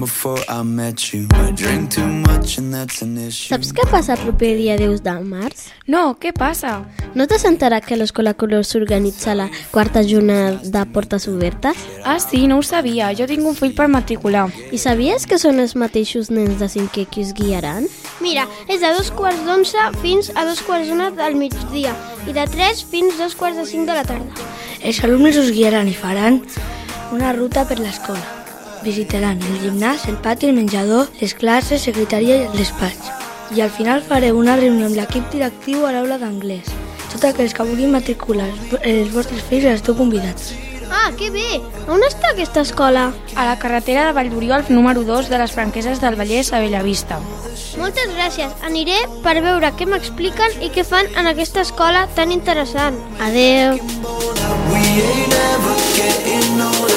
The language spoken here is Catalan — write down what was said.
before I met you. I drink too much and that's an issue. Saps què passa el proper dia 10 de març? No, què passa? No t'has enterat que l'Escola Colors s'organitza la quarta jornada de portes obertes? Ah, sí, no ho sabia. Jo tinc un fill per matricular. I sabies que són els mateixos nens de 5è qui es guiaran? Mira, és de 2:15 fins a 2:45 del migdia i de 3 fins a 4:45 de la tarda. Els alumnes us guiaran i faran una ruta per l'escola. Visitaran el gimnàs, el pati, el menjador, les classes, secretaria i el despatx. I al final fareu una reunió amb l'equip directiu a l'aula d'anglès. Tots aquells que vulguin matricular els vostres fills esteu convidats. Ah, que bé! On està aquesta escola? A la carretera de Valldoriol, número 2 de les Franqueses del Vallès a Bellavista. Moltes gràcies. Aniré per veure què m'expliquen i què fan en aquesta escola tan interessant. Adeu! We ain't ever getting older.